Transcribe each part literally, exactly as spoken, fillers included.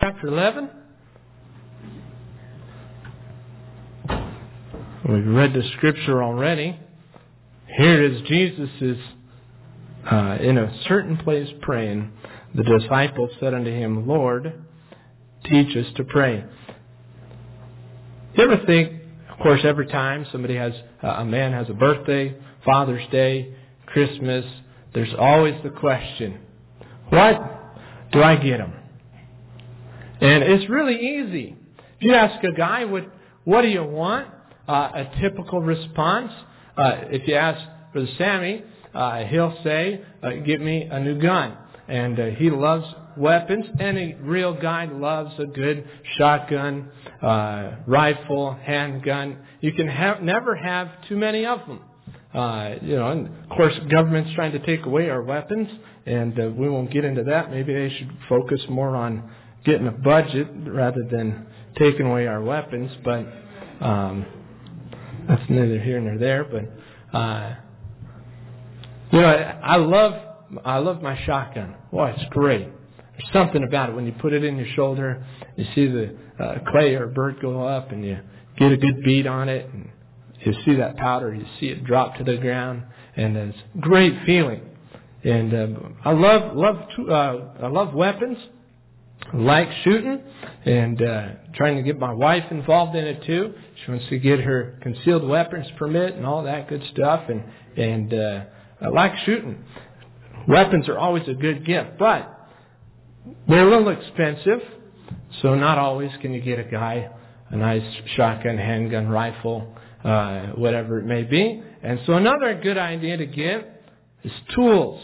chapter eleven. We've read the scripture already. Here it is. Jesus is uh, in a certain place praying. The disciples said unto him, Lord, teach us to pray. You ever think, of course, every time somebody has, uh, a man has a birthday, Father's Day, Christmas, there's always the question, what do I get him? And it's really easy. If you ask a guy, what, what do you want? Uh, a typical response, uh, if you ask Brother Sammy, uh, he'll say, uh, give me a new gun. And uh, he loves weapons. Any real guy loves a good shotgun, uh, rifle, handgun. You can have, never have too many of them. Uh, you know, and of course, government's trying to take away our weapons, and uh, we won't get into that. Maybe they should focus more on getting a budget rather than taking away our weapons. But um, that's neither here nor there. But uh, you know, I, I love I love my shotgun. Boy, it's great. There's something about it when you put it in your shoulder. You see the uh, clay or bird go up, and you get a good beat on it, and you see that powder. You see it drop to the ground, and it's a great feeling. And uh, I love love to, uh, I love weapons. I like shooting, and uh, trying to get my wife involved in it too. She wants to get her concealed weapons permit and all that good stuff, and and uh, I like shooting. Weapons are always a good gift, but they're a little expensive, so not always can you get a guy a nice shotgun, handgun, rifle, uh, whatever it may be. And so another good idea to get is tools.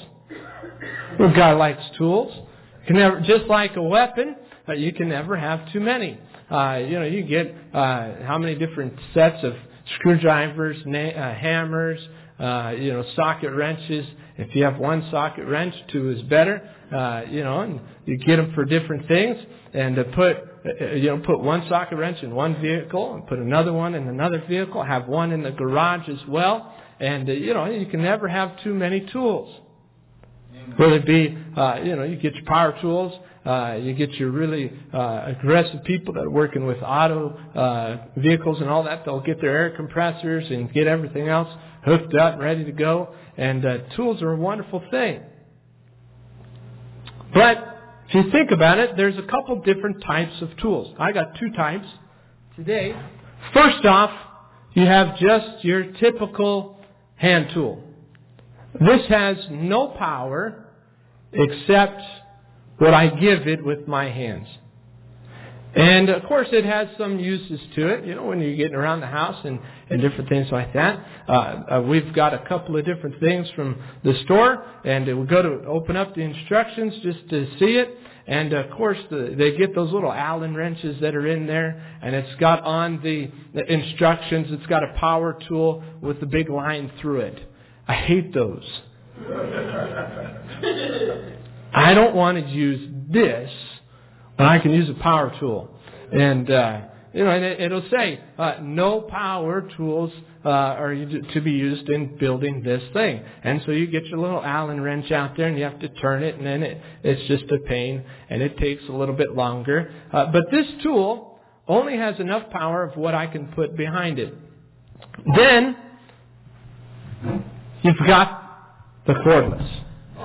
A guy likes tools. You can never, just like a weapon, uh, you can never have too many. Uh, you know, you get uh, how many different sets of screwdrivers, na- uh, hammers, uh, you know, socket wrenches. If you have one socket wrench, two is better. Uh, you know, and you get them for different things. And to put, uh, you know, put one socket wrench in one vehicle and put another one in another vehicle. Have one in the garage as well. And uh, you know, you can never have too many tools. Whether it be, uh, you know, you get your power tools, uh, you get your really uh, aggressive people that are working with auto uh, vehicles and all that. They'll get their air compressors and get everything else hooked up, ready to go. And uh, tools are a wonderful thing. But if you think about it, there's a couple different types of tools. I got two types today. First off, you have just your typical hand tool. This has no power except what I give it with my hands. And, of course, it has some uses to it, you know, when you're getting around the house and, and different things like that. Uh, uh, we've got a couple of different things from the store, and we go to open up the instructions just to see it. And, of course, the, they get those little Allen wrenches that are in there, and it's got on the, the instructions, it's got a power tool with the big line through it. I hate those. I don't want to use this when I can use a power tool. And, uh, you know, and it, it'll say, uh, no power tools uh, are to be used in building this thing. And so you get your little Allen wrench out there and you have to turn it, and then it, it's just a pain, and it takes a little bit longer. Uh, but this tool only has enough power of what I can put behind it. Then you've got the cordless.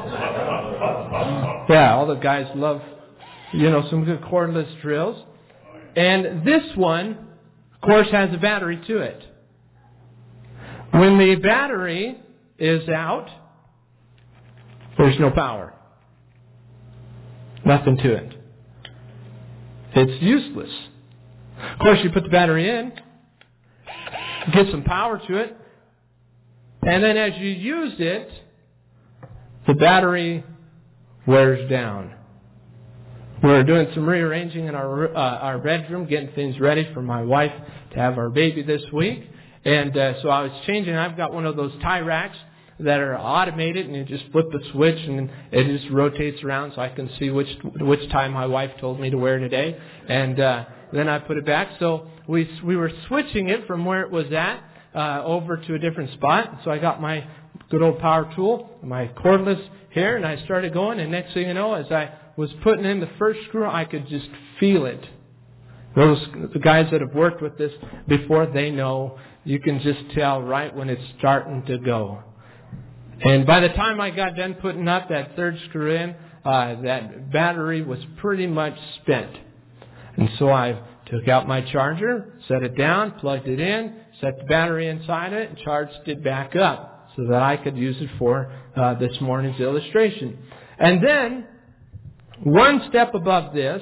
Yeah, all the guys love, you know, some good cordless drills. And this one, of course, has a battery to it. When the battery is out, there's no power. Nothing to it. It's useless. Of course, you put the battery in, get some power to it, and then as you use it, the battery wears down. We're doing some rearranging in our uh, our bedroom, getting things ready for my wife to have our baby this week. And uh, so I was changing. I've got one of those tie racks that are automated, and you just flip the switch, and it just rotates around so I can see which which tie my wife told me to wear today. And uh, then I put it back. So we we were switching it from where it was at uh, over to a different spot. So I got my good old power tool, my cordless here, and I started going. And next thing you know, as I was putting in the first screw, I could just feel it. Those the guys that have worked with this before, they know you can just tell right when it's starting to go. And by the time I got done putting up that third screw in, uh, that battery was pretty much spent. And so I took out my charger, set it down, plugged it in, set the battery inside it, and charged it back up so that I could use it for uh, this morning's illustration. And then, one step above this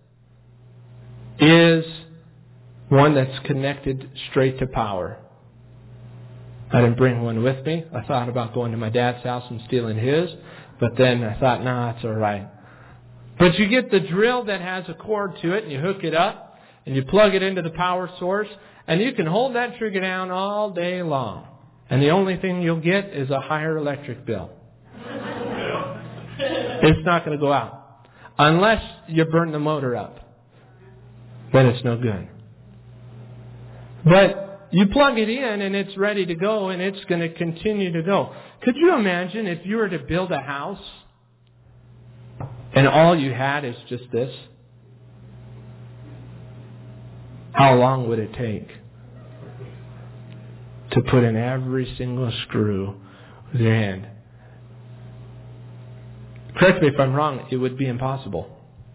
is one that's connected straight to power. I didn't bring one with me. I thought about going to my dad's house and stealing his, but then I thought, nah, that's all right. But you get the drill that has a cord to it, and you hook it up, and you plug it into the power source, and you can hold that trigger down all day long. And the only thing you'll get is a higher electric bill. It's not going to go out. Unless you burn the motor up. Then it's no good. But you plug it in and it's ready to go, and it's going to continue to go. Could you imagine if you were to build a house and all you had is just this? How long would it take to put in every single screw with your hand? Correct me if I'm wrong, it would be impossible.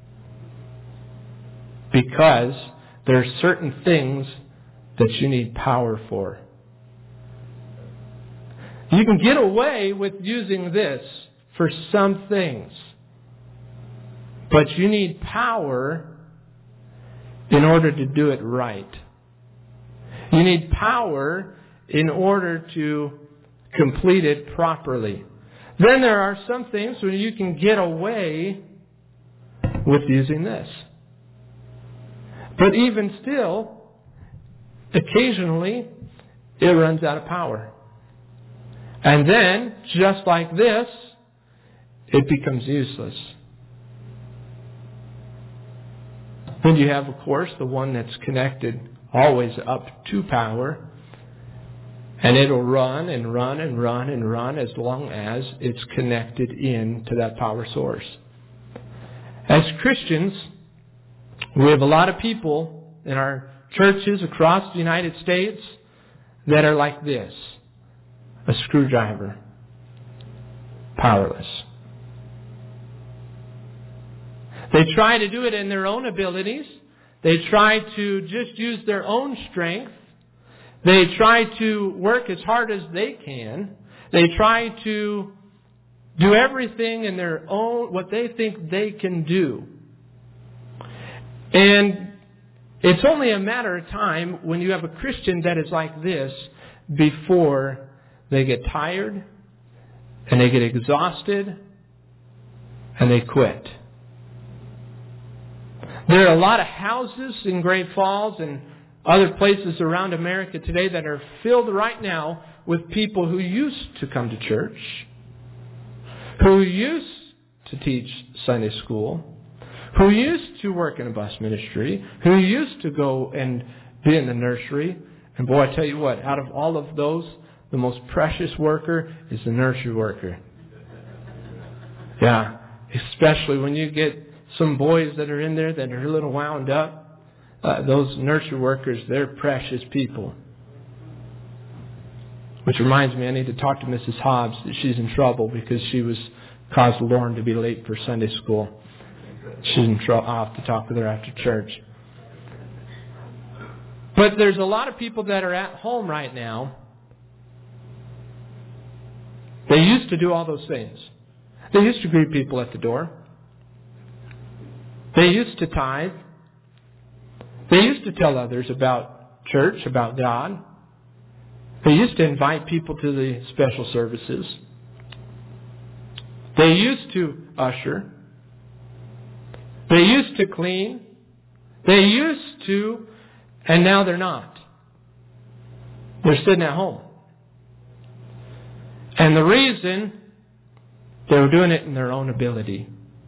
Because there are certain things that you need power for. You can get away with using this for some things. But you need power in order to do it right. You need power in order to complete it properly. Then there are some things where you can get away with using this. But even still, occasionally, it runs out of power. And then, just like this, it becomes useless. Then you have, of course, the one that's connected always up to power. And it'll run and run and run and run as long as it's connected in to that power source. As Christians, we have a lot of people in our churches across the United States that are like this. A screwdriver. Powerless. They try to do it in their own abilities. They try to just use their own strength. They try to work as hard as they can. They try to do everything in their own, what they think they can do. And it's only a matter of time when you have a Christian that is like this before they get tired and they get exhausted and they quit. There are a lot of houses in Great Falls and other places around America today that are filled right now with people who used to come to church, who used to teach Sunday school, who used to work in a bus ministry, who used to go and be in the nursery. And boy, I tell you what, out of all of those, the most precious worker is the nursery worker. Yeah, especially when you get some boys that are in there that are a little wound up. Uh, those nursery workers, they're precious people. Which reminds me, I need to talk to Missus Hobbs. She's in trouble because she was caused Lauren to be late for Sunday school. She's in trouble. I'll have to talk with her after church. But there's a lot of people that are at home right now. They used to do all those things. They used to greet people at the door. They used to tithe. They used to tell others about church, about God. They used to invite people to the special services. They used to usher. They used to clean. They used to, and now they're not. They're sitting at home. And the reason, they were doing it in their own ability.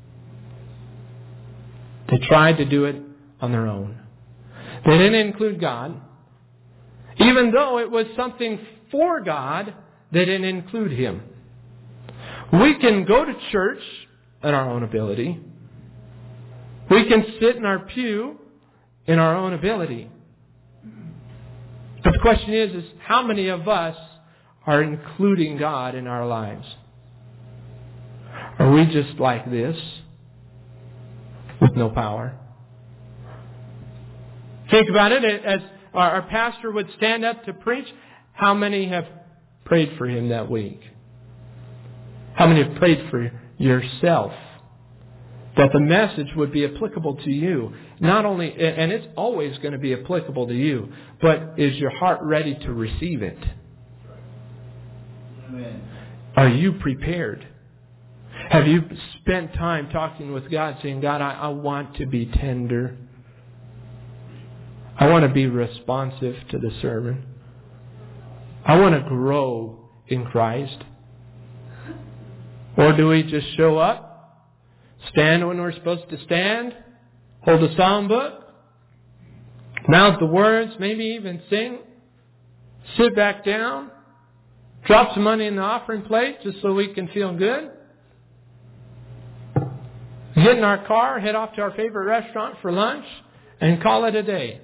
They tried to do it on their own. They didn't include God. Even though it was something for God, they didn't include Him. We can go to church in our own ability. We can sit in our pew in our own ability. But the question is, is how many of us are including God in our lives? Are we just like this with no power? Think about it. As our pastor would stand up to preach, how many have prayed for him that week? How many have prayed for yourself? That the message would be applicable to you. Not only, and it's always going to be applicable to you, but is your heart ready to receive it? Amen. Are you prepared? Have you spent time talking with God, saying, God, I, I want to be tender. I want to be responsive to the sermon. I want to grow in Christ. Or do we just show up, stand when we're supposed to stand, hold a psalm book, mouth the words, maybe even sing, sit back down, drop some money in the offering plate just so we can feel good, get in our car, head off to our favorite restaurant for lunch, and call it a day?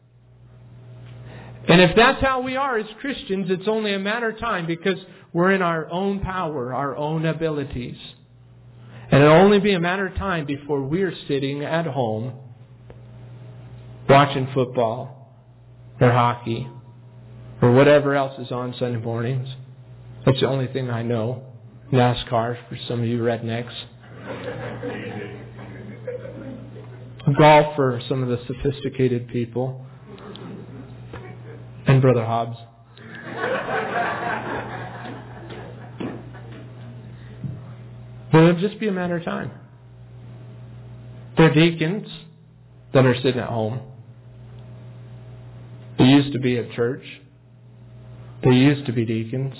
And if that's how we are as Christians, it's only a matter of time, because we're in our own power, our own abilities. And it'll only be a matter of time before we're sitting at home watching football or hockey or whatever else is on Sunday mornings. That's the only thing I know. NASCAR for some of you rednecks. Golf for some of the sophisticated people. And Brother Hobbs. But it'll just be a matter of time. There are deacons that are sitting at home. They used to be at church. They used to be deacons.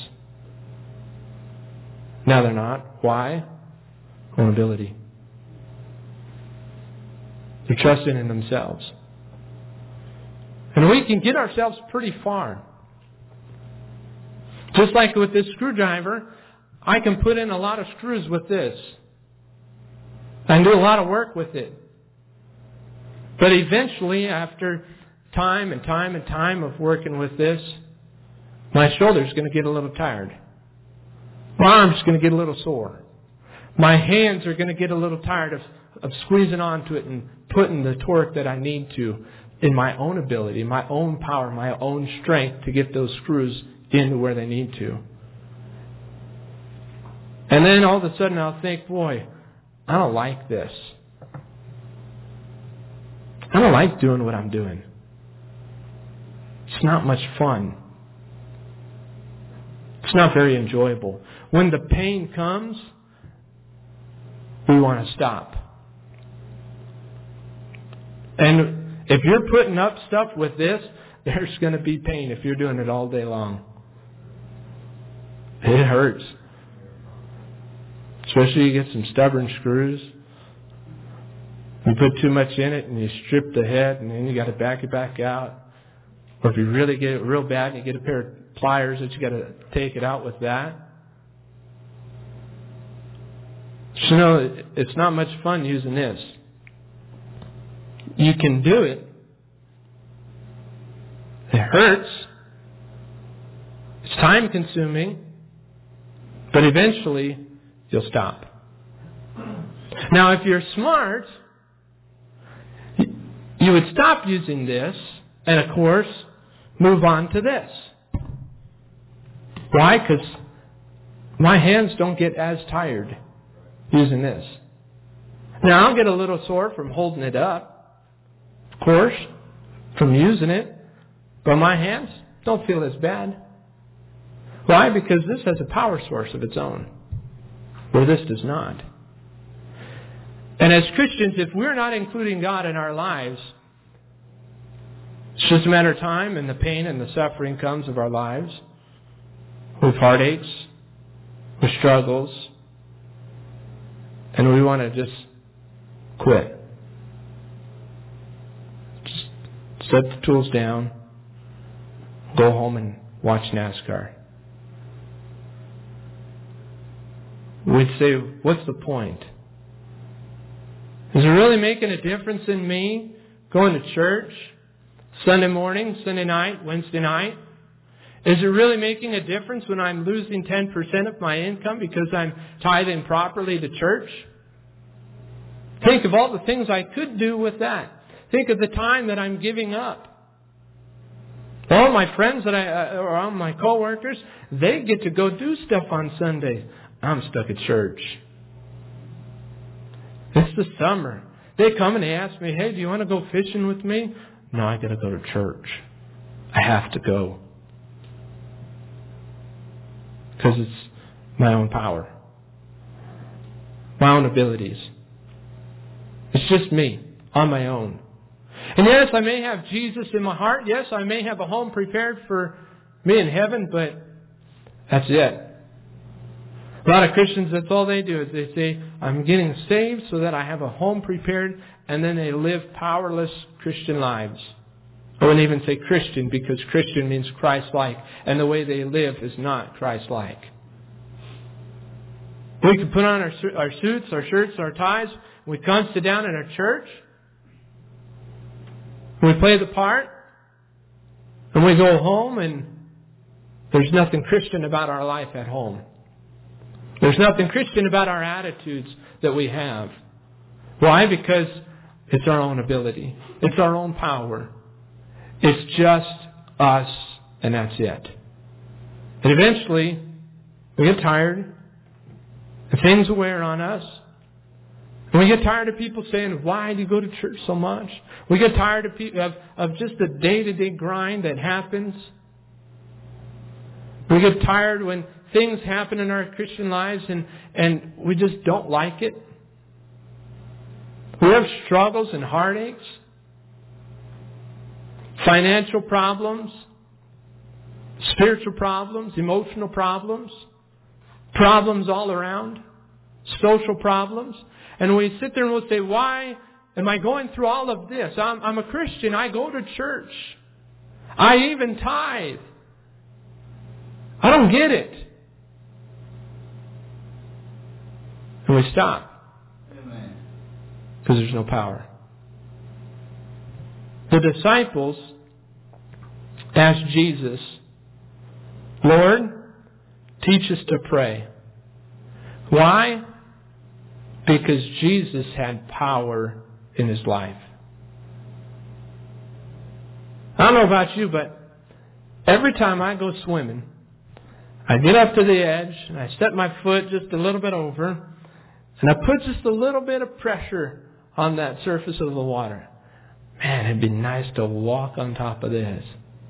Now they're not. Why? Vulnerability. They're trusting in themselves. And we can get ourselves pretty far. Just like with this screwdriver, I can put in a lot of screws with this. I can do a lot of work with it. But eventually, after time and time and time of working with this, my shoulder's going to get a little tired. My arm's going to get a little sore. My hands are going to get a little tired of, of squeezing onto it and putting the torque that I need to in my own ability, my own power, my own strength to get those screws into where they need to. And then all of a sudden I'll think, boy, I don't like this. I don't like doing what I'm doing. It's not much fun. It's not very enjoyable. When the pain comes, we want to stop. And if you're putting up stuff with this, there's going to be pain if you're doing it all day long. It hurts. Especially you get some stubborn screws. You put too much in it and you strip the head and then you got to back it back out. Or if you really get it real bad and you get a pair of pliers that you got to take it out with that. So, you know, it's not much fun using this. You can do it. It hurts. It's time consuming. But eventually, you'll stop. Now, if you're smart, you would stop using this and, of course, move on to this. Why? Because my hands don't get as tired using this. Now, I'll get a little sore from holding it up. Of course, from using it, but my hands don't feel as bad. Why? Because this has a power source of its own, where this does not. And as Christians, if we're not including God in our lives, it's just a matter of time, and the pain and the suffering comes of our lives, with heartaches, with struggles, and we want to just quit. Set the tools down, go home and watch NASCAR. We'd say, what's the point? Is it really making a difference in me going to church Sunday morning, Sunday night, Wednesday night? Is it really making a difference when I'm losing ten percent of my income because I'm tithing properly to church? Think of all the things I could do with that. Think of the time that I'm giving up. All my friends that I, or all my coworkers, they get to go do stuff on Sundays. I'm stuck at church. It's the summer. They come and they ask me, hey, do you want to go fishing with me? No, I got to go to church. I have to go. Because it's my own power. My own abilities. It's just me, on my own. And yes, I may have Jesus in my heart. Yes, I may have a home prepared for me in heaven, but that's it. A lot of Christians, that's all they do is they say, I'm getting saved so that I have a home prepared, and then they live powerless Christian lives. I wouldn't even say Christian because Christian means Christ-like, and the way they live is not Christ-like. We can put on our, our suits, our shirts, our ties. We come sit down in our church. We play the part. And we go home, and there's nothing Christian about our life at home. There's nothing Christian about our attitudes that we have. Why? Because it's our own ability. It's our own power. It's just us, and that's it. And eventually, we get tired, and things wear on us. And we get tired of people saying, why do you go to church so much? We get tired of, people, of, of just the day-to-day grind that happens. We get tired when things happen in our Christian lives and, and we just don't like it. We have struggles and heartaches, financial problems, spiritual problems, emotional problems, problems all around, social problems. And we sit there and we'll say, why am I going through all of this? I'm, I'm a Christian. I go to church. I even tithe. I don't get it. And we stop. Amen. Because there's no power. The disciples asked Jesus, Lord, teach us to pray. Why? Because Jesus had power in His life. I don't know about you, but every time I go swimming, I get up to the edge and I set my foot just a little bit over and I put just a little bit of pressure on that surface of the water. Man, it'd be nice to walk on top of this.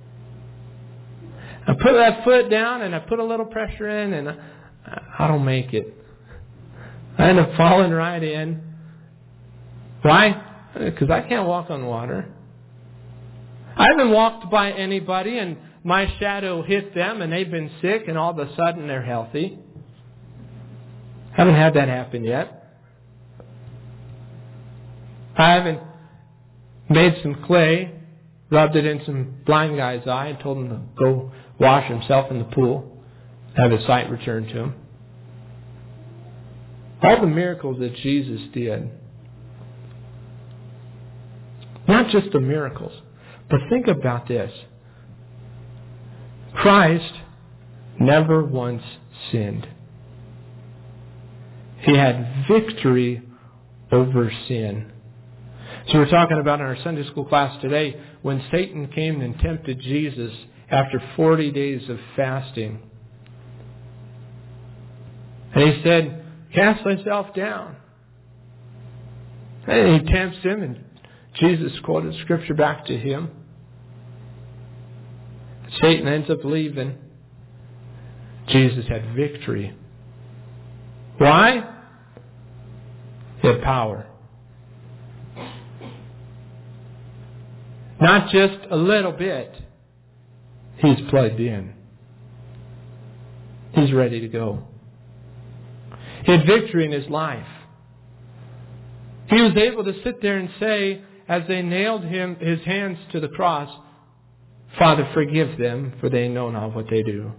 I put that foot down and I put a little pressure in and I, I don't make it. I end up falling right in. Why? Because I can't walk on water. I haven't walked by anybody and my shadow hit them and they've been sick and all of a sudden they're healthy. Haven't had that happen yet. I haven't made some clay, rubbed it in some blind guy's eye and told him to go wash himself in the pool, have his sight returned to him. All the miracles that Jesus did, not just the miracles, but think about this. Christ never once sinned. He had victory over sin. So we're talking about in our Sunday school class today when Satan came and tempted Jesus after forty days of fasting. And he said, cast thyself down. And he tempts him and Jesus quoted scripture back to him. Satan ends up leaving. Jesus had victory. Why? He had power. Not just a little bit. He's plugged in. He's ready to go. He had victory in his life. He was able to sit there and say, as they nailed him, his hands to the cross, Father, forgive them, for they know not what they do.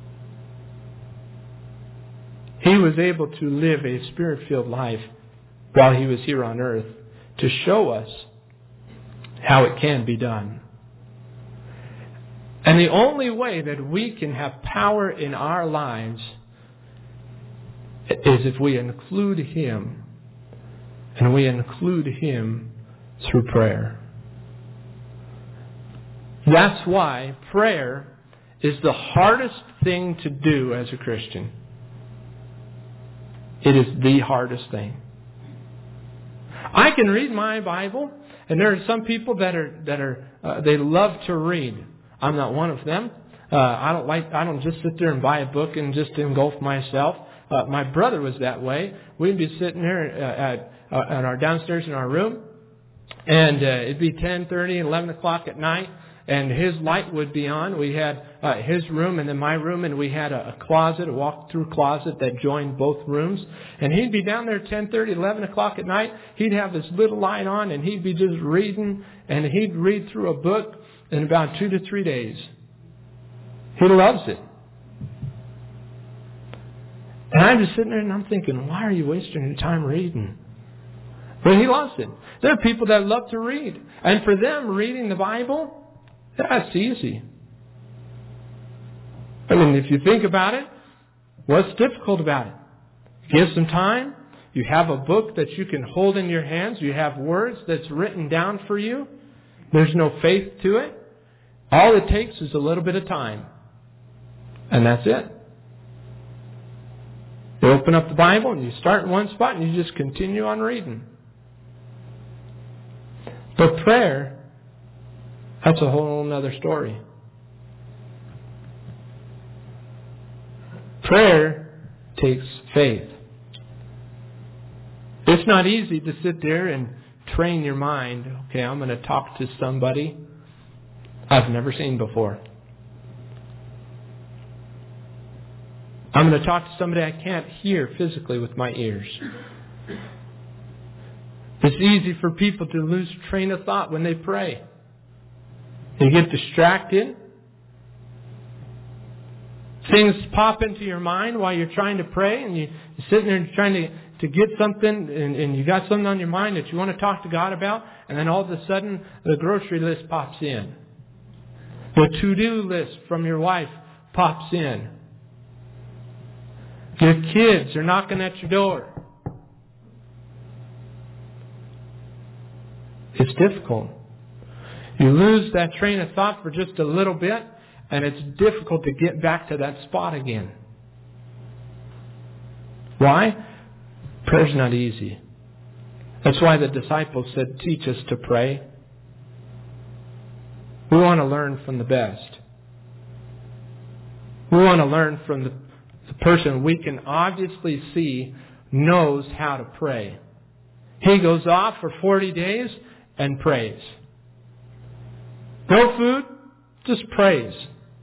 He was able to live a Spirit-filled life while He was here on earth to show us how it can be done. And the only way that we can have power in our lives is if we include Him. And we include Him through prayer. That's why prayer is the hardest thing to do as a Christian. It is the hardest thing. I can read my Bible, and there are some people that are that are uh, they love to read. I'm not one of them. Uh, I don't like. I don't just sit there and buy a book and just engulf myself. Uh, my brother was that way. We'd be sitting there uh, at uh, at our downstairs in our room, and uh, it'd be ten thirty, eleven o'clock at night, and his light would be on. We had uh, his room and then my room, and we had a, a closet, a walk-through closet that joined both rooms. And he'd be down there ten thirty, eleven o'clock at night. He'd have his little light on, and he'd be just reading, and he'd read through a book in about two to three days. He loves it. And I'm just sitting there and I'm thinking, why are you wasting your time reading? But he loves it. There are people that love to read. And for them, reading the Bible, that's easy. I mean, if you think about it, what's difficult about it? Give some time. You have a book that you can hold in your hands. You have words that's written down for you. There's no faith to it. All it takes is a little bit of time. And that's it. You open up the Bible and you start in one spot and you just continue on reading. But prayer, that's a whole other story. Prayer takes faith. It's not easy to sit there and train your mind. Okay, I'm going to talk to somebody I've never seen before. I'm going to talk to somebody I can't hear physically with my ears. It's easy for people to lose train of thought when they pray. They get distracted. Things pop into your mind while you're trying to pray, and you, you're sitting there and trying to, to get something, and, and you got something on your mind that you want to talk to God about, and then all of a sudden the grocery list pops in. The to-do list from your wife pops in. Your kids are knocking at your door. It's difficult. You lose that train of thought for just a little bit, and it's difficult to get back to that spot again. Why? Prayer's not easy. That's why the disciples said, teach us to pray. We want to learn from the best. We want to learn from the, the person we can obviously see knows how to pray. He goes off for forty days and prays. No food, just prays.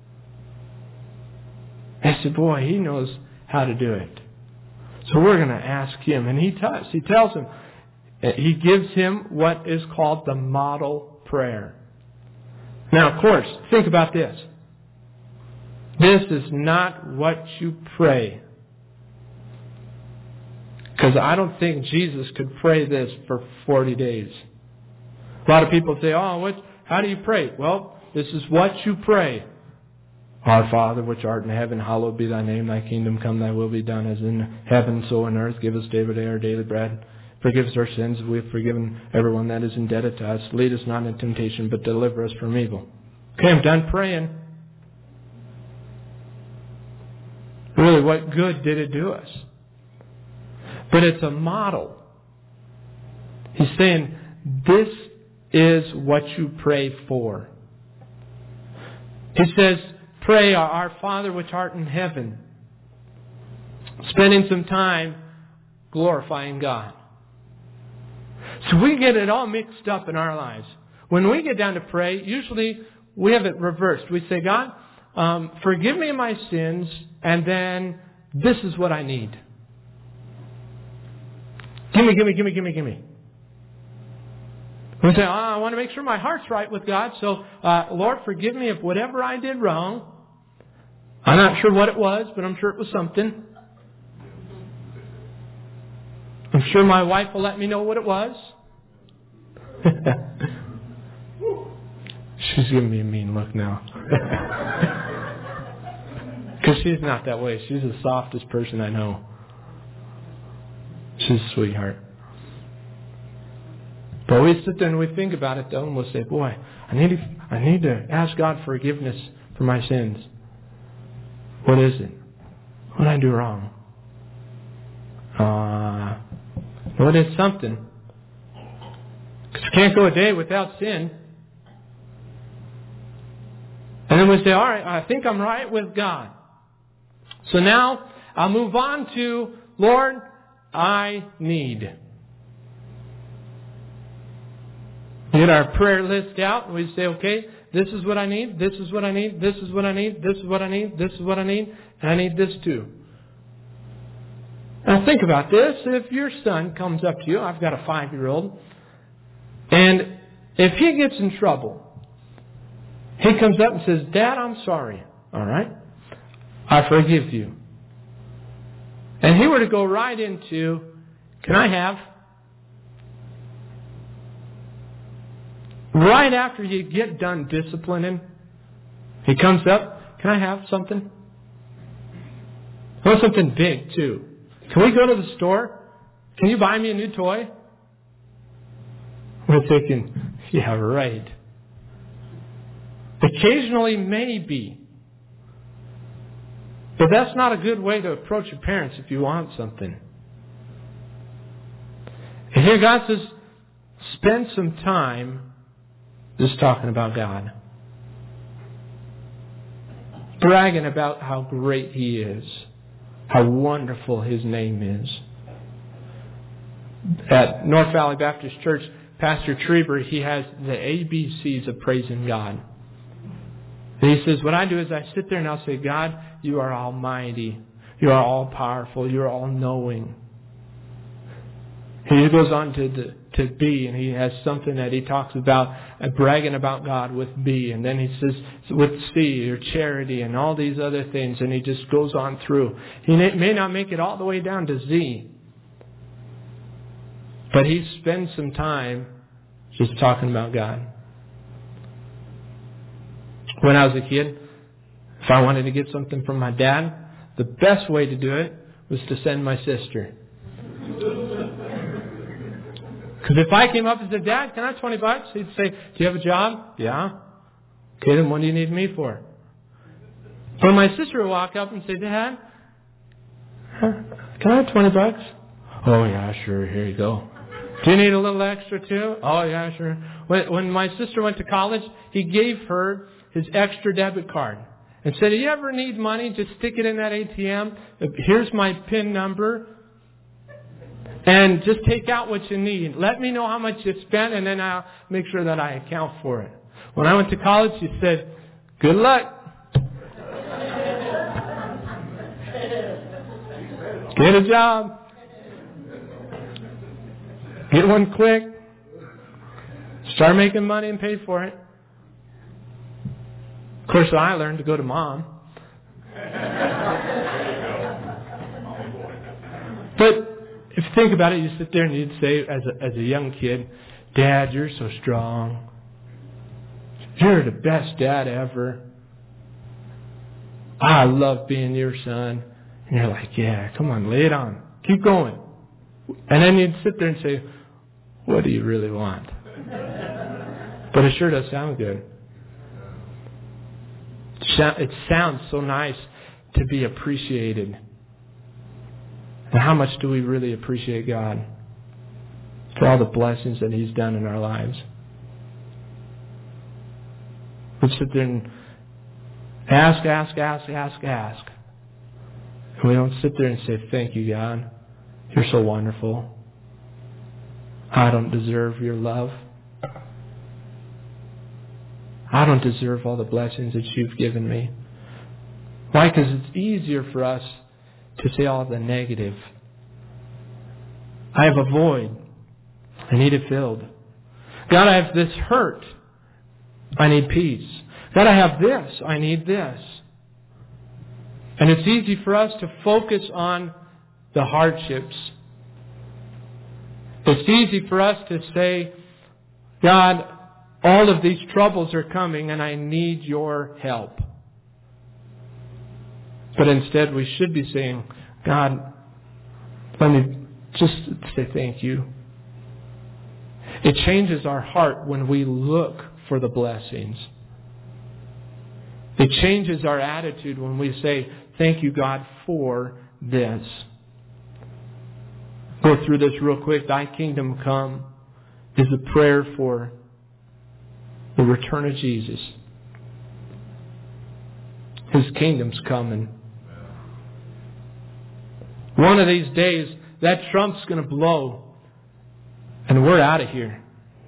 I said, boy, he knows how to do it. So we're going to ask him. And he does. He tells him, he gives him what is called the model prayer. Now, of course, think about this. This is not what you pray. Because I don't think Jesus could pray this for forty days. A lot of people say, oh, what, how do you pray? Well, this is what you pray. Our Father, which art in heaven, hallowed be thy name. Thy kingdom come, thy will be done as in heaven, so on earth. Give us day by day our daily bread. Forgive us our sins, as we have forgiven everyone that is indebted to us. Lead us not into temptation, but deliver us from evil. Okay, I'm done praying. Really, what good did it do us? But it's a model. He's saying, this is what you pray for. He says, pray, our Father which art in heaven. Spending some time glorifying God. So we get it all mixed up in our lives. When we get down to pray, usually we have it reversed. We say, God, um, forgive me my sins, and then this is what I need. Give me, give me, give me, give me, give me. We say, oh, I want to make sure my heart's right with God, so uh, Lord, forgive me if whatever I did wrong. I'm not sure what it was, but I'm sure it was something. I'm sure my wife will let me know what it was? She's giving me a mean look now. Because she's not that way. She's the softest person I know. She's a sweetheart. But we sit there and we think about it though, and we'll say, boy, I need to, I need to ask God forgiveness for my sins. What is it? What did I do wrong? Uh, what is something? Because you can't go a day without sin. And then we say, all right, I think I'm right with God. So now I'll move on to, Lord, I need. We get our prayer list out and we say, okay, this is what I need, this is what I need, this is what I need, this is what I need, this is what I need, and I need this too. Now think about this. If your son comes up to you, I've got a five-year-old, and if he gets in trouble, he comes up and says, Dad, I'm sorry. All right? I forgive you. And he were to go right into, can I have? Right after you get done disciplining, he comes up, can I have something? I want something big too. Can we go to the store? Can you buy me a new toy? We're thinking, yeah, right. Occasionally, maybe. But that's not a good way to approach your parents if you want something. And here God says, spend some time just talking about God. Bragging about how great He is. How wonderful His name is. At North Valley Baptist Church, Pastor Trieber, he has the A B Cs of praising God. And he says, what I do is I sit there and I'll say, God, you are almighty. You are all powerful. You are all knowing. He goes on to, to, to B, and he has something that he talks about, uh, bragging about God with B. And then he says with C, or charity, and all these other things. And he just goes on through. He may not make it all the way down to Z. But he spends some time just talking about God. When I was a kid, if I wanted to get something from my dad, the best way to do it was to send my sister. Because if I came up and said, Dad, can I have twenty bucks? He'd say, do you have a job? Yeah. Okay, then what do you need me for? But my sister would walk up and say, Dad, can I have twenty bucks? Oh, yeah, sure. Here you go. Do you need a little extra too? Oh, yeah, sure. When, when my sister went to college, he gave her his extra debit card and said, if you ever need money, just stick it in that A T M. Here's my PIN number. And just take out what you need. Let me know how much you spent, and then I'll make sure that I account for it. When I went to college, he said, good luck. Get a job. Get one quick. Start making money and pay for it. Of course, I learned to go to Mom. But if you think about it, you sit there and you'd say, as a, as a young kid, Dad, you're so strong. You're the best dad ever. I love being your son. And you're like, yeah, come on, lay it on. Keep going. And then you'd sit there and say, what do you really want? But it sure does sound good. It sounds so nice to be appreciated. And how much do we really appreciate God for all the blessings that He's done in our lives? We sit there and ask, ask, ask, ask, ask. And we don't sit there and say, thank you, God. You're so wonderful. I don't deserve your love. I don't deserve all the blessings that you've given me. Why? Because it's easier for us to say all the negative. I have a void. I need it filled. God, I have this hurt. I need peace. God, I have this. I need this. And it's easy for us to focus on the hardships It's easy for us to say, God, all of these troubles are coming and I need your help. But instead we should be saying, God, let me just say thank you. It changes our heart when we look for the blessings. It changes our attitude when we say, thank you, God, for this. Go through this real quick. Thy kingdom come is a prayer for the return of Jesus. His kingdom's coming. One of these days, that trump's going to blow, and we're out of here.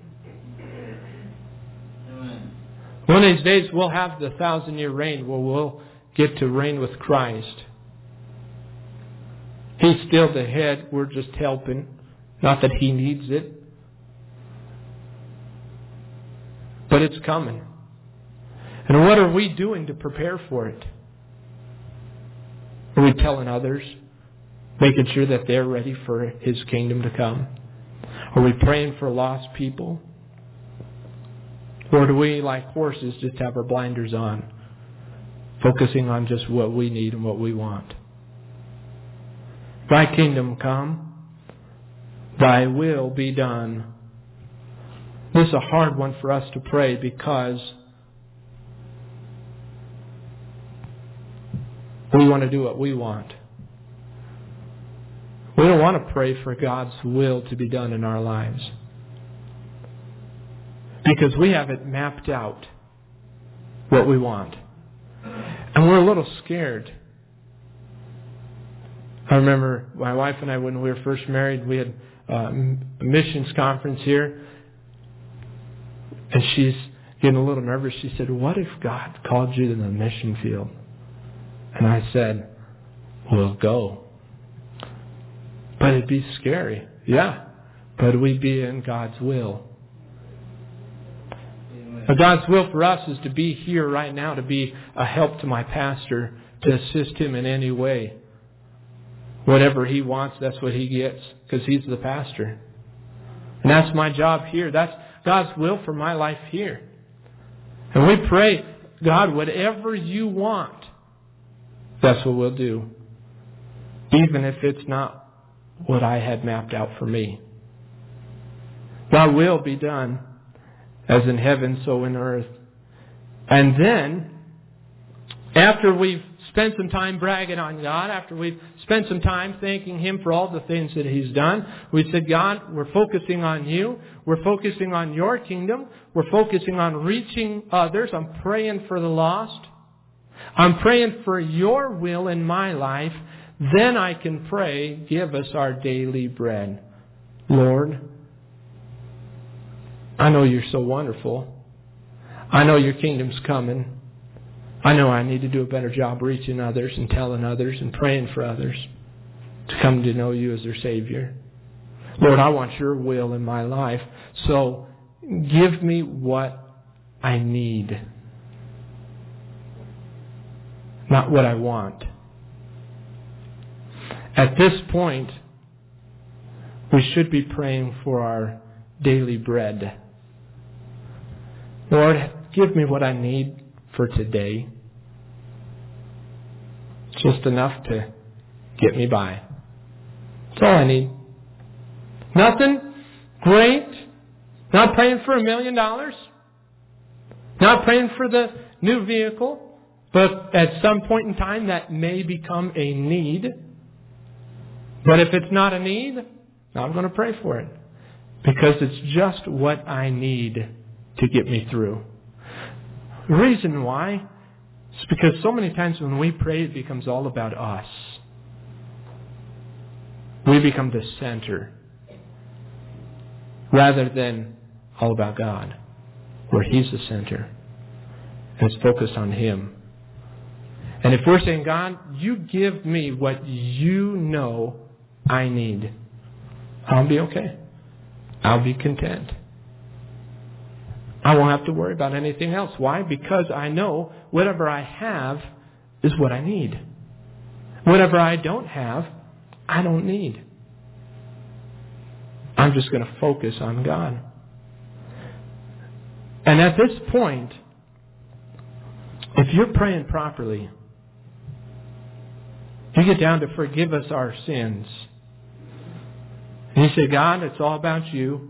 One of these days, we'll have the thousand-year reign where we'll get to reign with Christ. He's still the head. We're just helping. Not that He needs it. But it's coming. And what are we doing to prepare for it? Are we telling others? Making sure that they're ready for His kingdom to come? Are we praying for lost people? Or do we, like horses, just have our blinders on, focusing on just what we need and what we want? Thy kingdom come, Thy will be done. This is a hard one for us to pray because we want to do what we want. We don't want to pray for God's will to be done in our lives. Because we have it mapped out, what we want. And we're a little scared. I remember my wife and I, when we were first married, we had a missions conference here. And she's getting a little nervous. She said, what if God called you to the mission field? And I said, we'll go. But it'd be scary. Yeah. But we'd be in God's will. Now, God's will for us is to be here right now, to be a help to my pastor, to assist him in any way. Whatever he wants, that's what he gets, because he's the pastor. And that's my job here. That's God's will for my life here. And we pray, God, whatever you want, that's what we'll do. Even if it's not what I had mapped out for me. Thy will be done, as in heaven, so in earth. And then, after we've spent some time bragging on God, after we've spent some time thanking Him for all the things that He's done, we said, God, we're focusing on you. We're focusing on your kingdom. We're focusing on reaching others. I'm praying for the lost. I'm praying for your will in my life. Then I can pray, give us our daily bread. Lord, I know you're so wonderful. I know your kingdom's coming. I know I need to do a better job reaching others and telling others and praying for others to come to know you as their Savior. Lord, I want your will in my life. So give me what I need. Not what I want. At this point, we should be praying for our daily bread. Lord, give me what I need for today. Just enough to get me by. That's all I need. Nothing great. Not praying for a million dollars. Not praying for the new vehicle. But at some point in time, that may become a need. But if it's not a need, I'm going to pray for it. Because it's just what I need to get me through. The reason why is because so many times when we pray, it becomes all about us. We become the center rather than all about God, where He's the center. And it's focused on Him. And if we're saying, God, you give me what you know I need, I'll be okay. I'll be content. I won't have to worry about anything else. Why? Because I know whatever I have is what I need. Whatever I don't have, I don't need. I'm just going to focus on God. And at this point, if you're praying properly, you get down to forgive us our sins. And you say, God, it's all about you.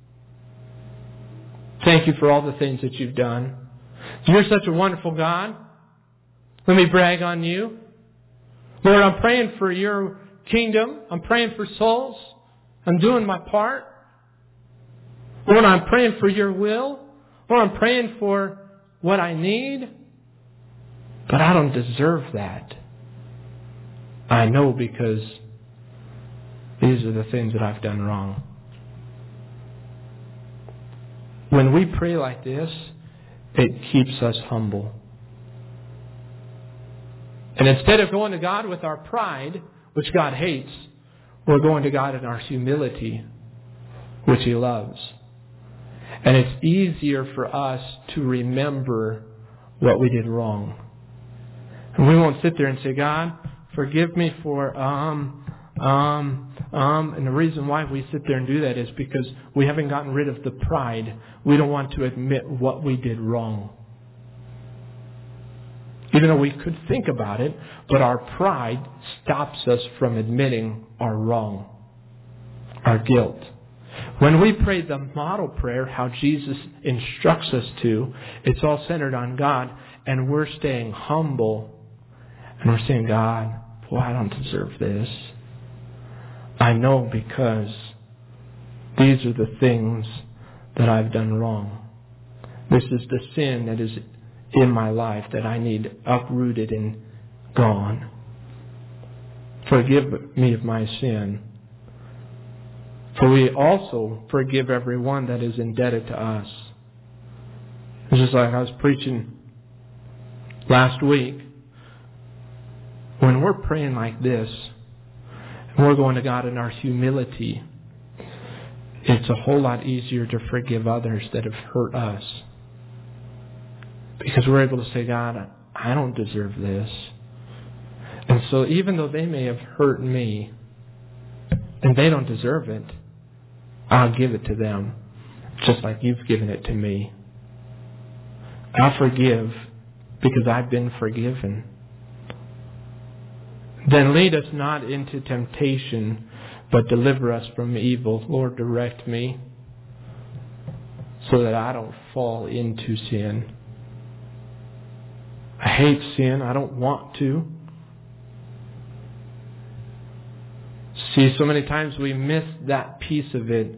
Thank you for all the things that you've done. You're such a wonderful God. Let me brag on you. Lord, I'm praying for your kingdom. I'm praying for souls. I'm doing my part. Lord, I'm praying for your will. Lord, I'm praying for what I need. But I don't deserve that. I know because these are the things that I've done wrong. When we pray like this, it keeps us humble. And instead of going to God with our pride, which God hates, we're going to God in our humility, which He loves. And it's easier for us to remember what we did wrong. And we won't sit there and say, God, forgive me for, um, um, um. And the reason why we sit there and do that is because we haven't gotten rid of the pride. We don't want to admit what we did wrong. Even though we could think about it, but our pride stops us from admitting our wrong, our guilt. When we pray the model prayer, how Jesus instructs us to, it's all centered on God, and we're staying humble, and we're saying, God, boy, I don't deserve this. I know because these are the things that I've done wrong. This is the sin that is in my life that I need uprooted and gone. Forgive me of my sin. For we also forgive everyone that is indebted to us. It's just like I was preaching last week. When we're praying like this, and we're going to God in our humility, it's a whole lot easier to forgive others that have hurt us. Because we're able to say, God, I don't deserve this. And so even though they may have hurt me, and they don't deserve it, I'll give it to them, just like you've given it to me. I'll forgive because I've been forgiven. Then lead us not into temptation, but deliver us from evil. Lord, direct me so that I don't fall into sin. I hate sin. I don't want to. See, so many times we miss that piece of it.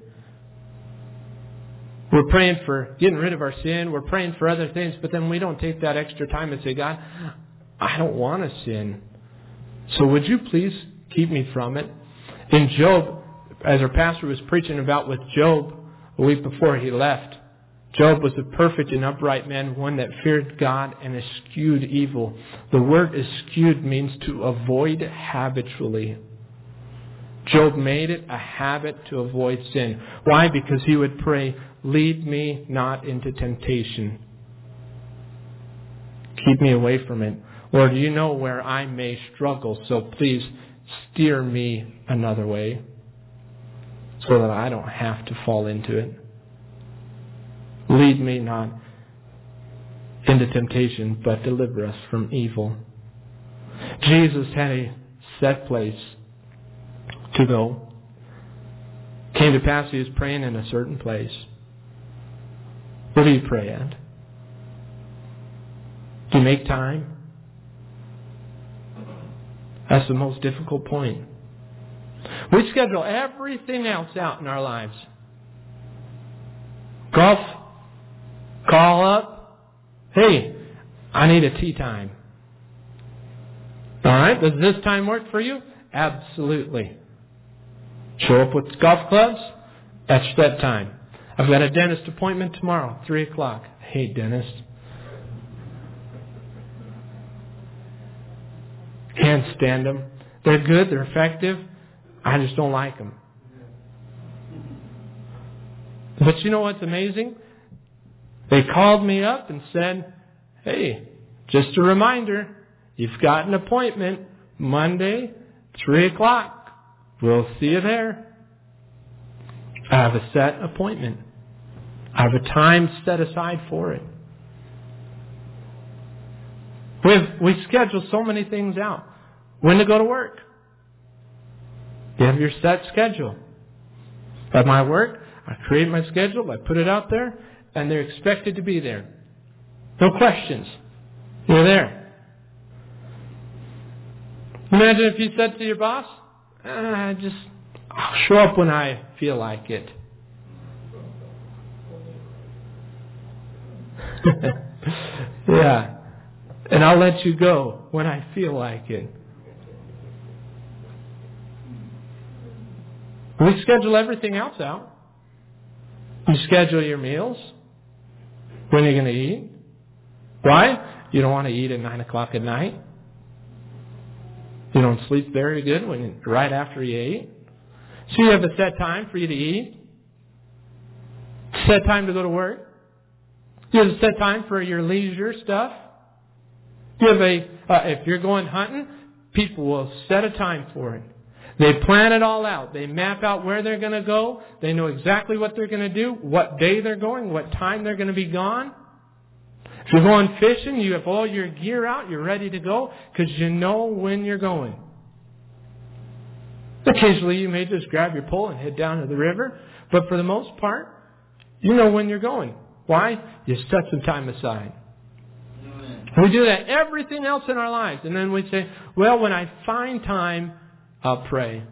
We're praying for getting rid of our sin. We're praying for other things, but then we don't take that extra time and say, God, I don't want to sin. So would you please keep me from it? In Job, as our pastor was preaching about with Job a week before he left, Job was a perfect and upright man, one that feared God and eschewed evil. The word eschewed means to avoid habitually. Job made it a habit to avoid sin. Why? Because he would pray, lead me not into temptation. Keep me away from it. Lord, you know where I may struggle, so please steer me another way so that I don't have to fall into it. Lead me not into temptation, but deliver us from evil. Jesus had a set place to go. Came to pass he was praying in a certain place. Where do you pray at? Do you make time? That's the most difficult point. We schedule everything else out in our lives. Golf, call up. Hey, I need a tea time. All right, does this time work for you? Absolutely. Show up with golf clubs. That's that time. I've got a dentist appointment tomorrow, three o'clock. I hate dentists. Can't stand them. They're good. They're effective. I just don't like them. But you know what's amazing? They called me up and said, hey, just a reminder, you've got an appointment Monday, three o'clock. We'll see you there. I have a set appointment. I have a time set aside for it. We've, we schedule so many things out. When to go to work. You have your set schedule. At my work, I create my schedule, I put it out there, and they're expected to be there. No questions. You're there. Imagine if you said to your boss, ah, just I'll show up when I feel like it. Yeah. And I'll let you go when I feel like it. We schedule everything else out. You schedule your meals. When you're going to eat. Why? You don't want to eat at nine o'clock at night. You don't sleep very good when you, right after you eat. So you have a set time for you to eat. Set time to go to work. You have a set time for your leisure stuff. You have a, uh, if you're going hunting, people will set a time for it. They plan it all out. They map out where they're going to go. They know exactly what they're going to do, what day they're going, what time they're going to be gone. If you're going fishing, you have all your gear out. You're ready to go because you know when you're going. Occasionally, you may just grab your pole and head down to the river. But for the most part, you know when you're going. Why? You set some time aside. We do that everything else in our lives. And then we say, well, when I find time, I'll pray.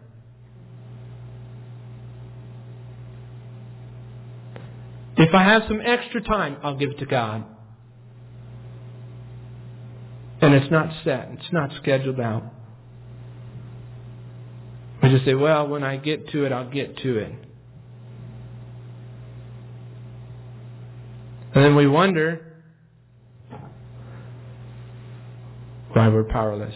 If I have some extra time, I'll give it to God. And it's not set. It's not scheduled out. We just say, well, when I get to it, I'll get to it. And then we wonder why we're powerless.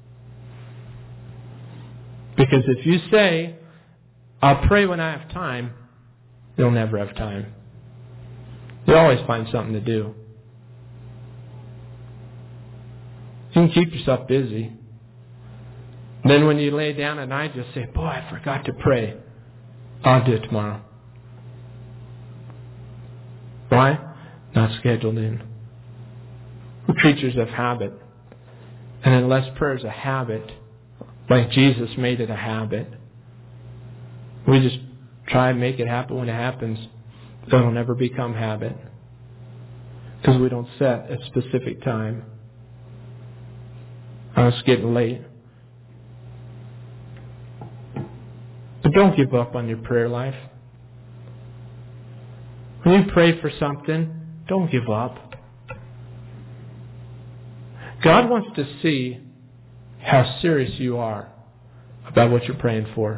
Because if you say, I'll pray when I have time, you'll never have time. You'll always find something to do. You can keep yourself busy. Then when you lay down at night, you'll say, boy, I forgot to pray. I'll do it tomorrow. Why? Not scheduled in. We're creatures of habit. And unless prayer is a habit, like Jesus made it a habit, we just try and make it happen when it happens. It'll never become habit. Because we don't set a specific time. Oh, it's getting late. But don't give up on your prayer life. When you pray for something, don't give up. God wants to see how serious you are about what you're praying for.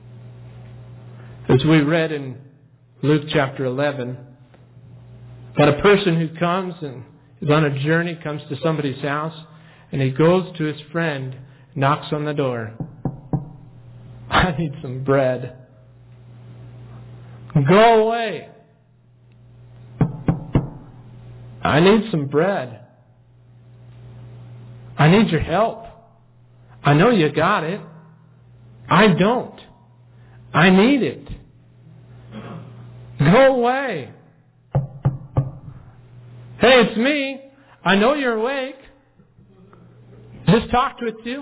As we read in Luke chapter eleven, about a person who comes and is on a journey, comes to somebody's house, and he goes to his friend, knocks on the door. I need some bread. Go away. I need some bread. I need your help. I know you got it. I don't. I need it. Go away. Hey, it's me. I know you're awake. Just talked with you.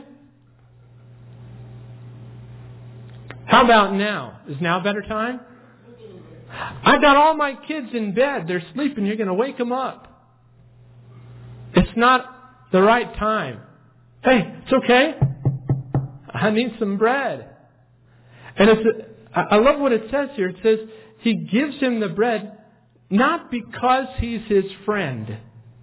How about now? Is now a better time? I've got all my kids in bed. They're sleeping. You're going to wake them up. It's not the right time. Hey, it's okay. I need some bread. And it's a, I love what it says here. It says he gives him the bread not because he's his friend.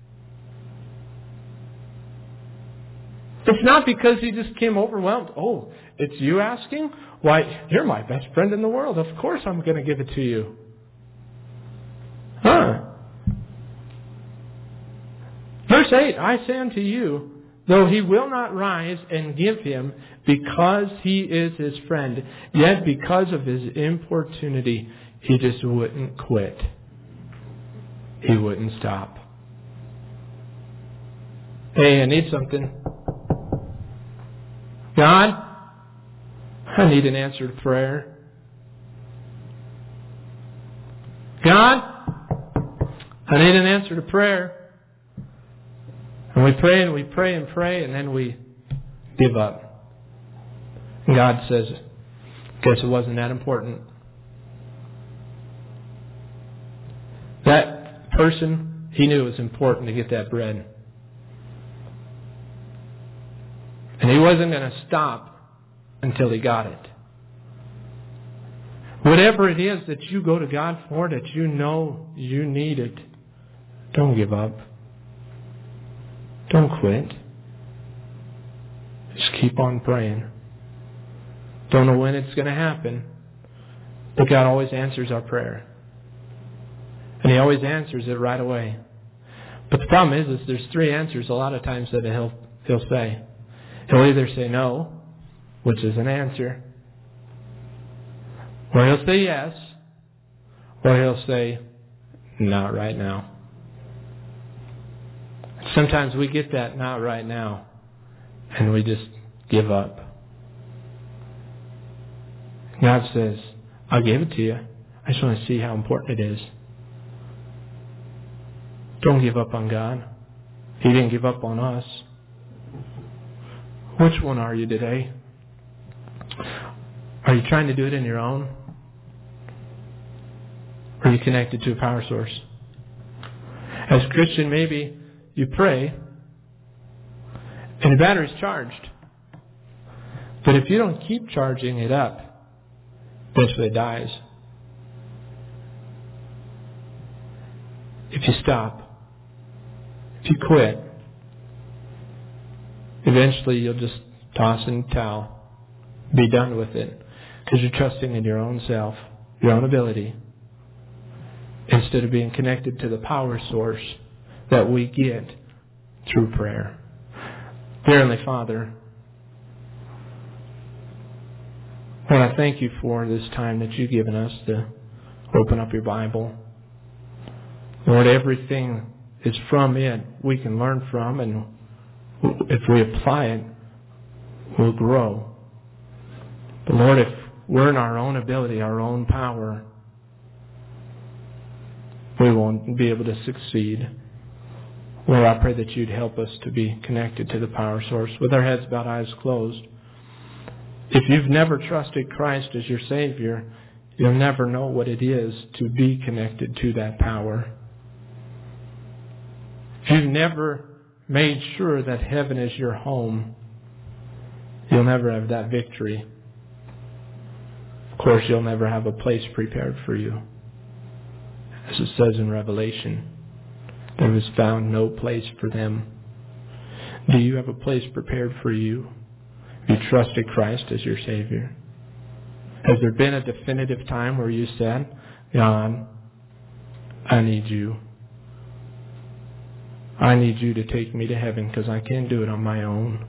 It's not because he just came overwhelmed. Oh, it's you asking? Why, you're my best friend in the world. Of course I'm going to give it to you. Huh. Verse eight, I say unto you, though he will not rise and give him because he is his friend, yet because of his importunity, he just wouldn't quit. He wouldn't stop. Hey, I need something. God, I need an answered prayer. God, I need an answer to prayer. And we pray and we pray and pray, and then we give up. And God says, guess it wasn't that important. That person, he knew it was important to get that bread. And he wasn't going to stop until he got it. Whatever it is that you go to God for, that you know you need it, don't give up. Don't quit. Just keep on praying. Don't know when it's going to happen, but God always answers our prayer. And He always answers it right away. But the problem is, is there's three answers a lot of times that He'll, he'll say. He'll either say no, which is an answer, or He'll say yes, or He'll say, not right now. Sometimes we get that not right now, and we just give up. God says, I'll give it to you. I just want to see how important it is. Don't give up on God. He didn't give up on us. Which one are you today? Are you trying to do it in your own? Or are you connected to a power source? As a Christian, maybe you pray and the battery's charged. But if you don't keep charging it up, eventually it dies. If you stop, if you quit, eventually you'll just toss in the towel, be done with it, because you're trusting in your own self, your own ability, instead of being connected to the power source that we get through prayer. Dear Heavenly Father, Lord, I thank you for this time that you've given us to open up your Bible. Lord, everything is from it we can learn from, and if we apply it, we'll grow. But Lord, if we're in our own ability, our own power, we won't be able to succeed. Lord, I pray that you'd help us to be connected to the power source with our heads bowed, eyes closed. If you've never trusted Christ as your Savior, you'll never know what it is to be connected to that power. If you've never made sure that heaven is your home, you'll never have that victory. Of course, you'll never have a place prepared for you. As it says in Revelation, there was found no place for them. Do you have a place prepared for you? Have you trusted Christ as your Savior? Has there been a definitive time where you said, God, I need you. I need you to take me to heaven because I can't do it on my own.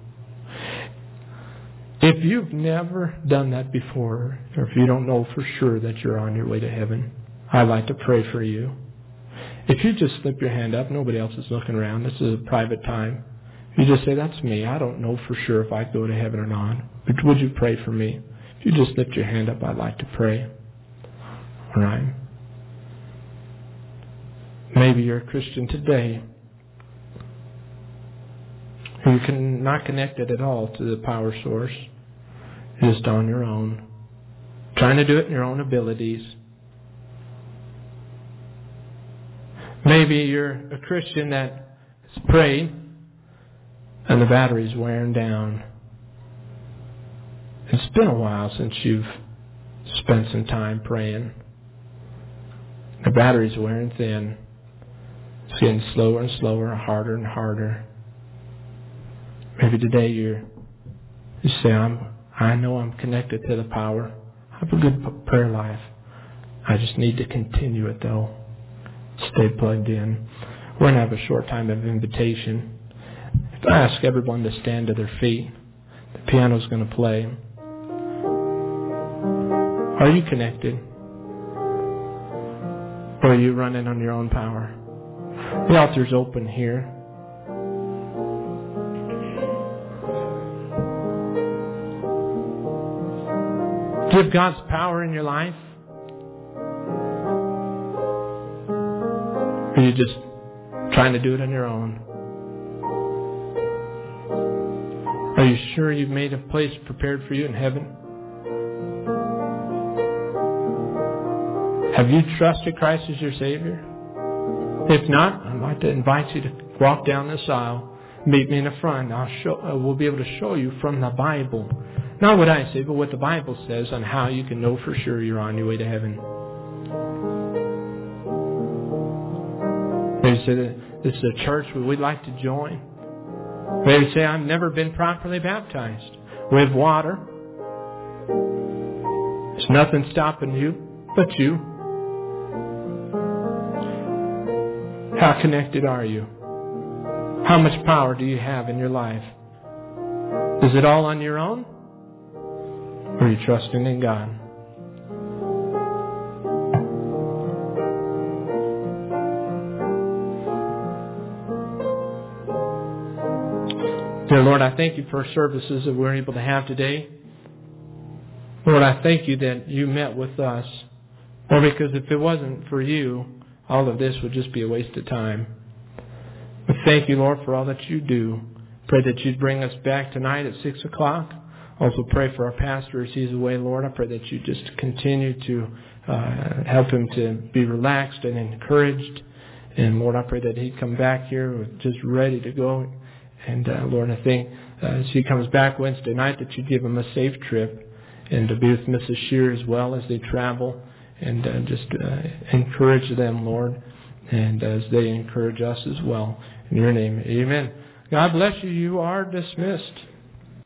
If you've never done that before, or if you don't know for sure that you're on your way to heaven, I'd like to pray for you. If you just slip your hand up, nobody else is looking around. This is a private time. You just say, that's me. I don't know for sure if I go to heaven or not. But would you pray for me? If you just lift your hand up, I'd like to pray. All right. Maybe you're a Christian today who can not connected at all to the power source, just on your own, trying to do it in your own abilities. Maybe you're a Christian that has prayed and the battery's wearing down. It's been a while since you've spent some time praying. The battery's wearing thin. It's getting slower and slower, harder and harder. Maybe today you're, you say, I'm, I know I'm connected to the power. I have a good prayer life. I just need to continue it though. Stay plugged in. We're going to have a short time of invitation. If I ask everyone to stand to their feet, the piano's going to play. Are you connected? Or are you running on your own power? The altar's open here. Do you have God's power in your life? Or are you just trying to do it on your own? Are you sure you've made a place prepared for you in heaven? Have you trusted Christ as your Savior? If not, I'd like to invite you to walk down this aisle. Meet me in the front. I'll show, uh, we'll be able to show you from the Bible. Not what I say, but what the Bible says on how you can know for sure you're on your way to heaven. Maybe you say that this is a church where we'd like to join. Maybe you say, I've never been properly baptized. With water. There's nothing stopping you but you. How connected are you? How much power do you have in your life? Is it all on your own? Or are you trusting in God? Dear Lord, I thank you for services that we're able to have today. Lord, I thank you that you met with us. Lord, because if it wasn't for you, all of this would just be a waste of time. But thank you, Lord, for all that you do. Pray that you'd bring us back tonight at six o'clock. Also pray for our pastor as he's away, Lord. I pray that you just continue to uh, help him to be relaxed and encouraged. And Lord, I pray that he'd come back here just ready to go. And uh, Lord, I think uh, as he comes back Wednesday night that you give him a safe trip and to be with Missus Shear as well as they travel. And uh, just uh, encourage them, Lord, and as they encourage us as well. In your name, amen. God bless you. You are dismissed.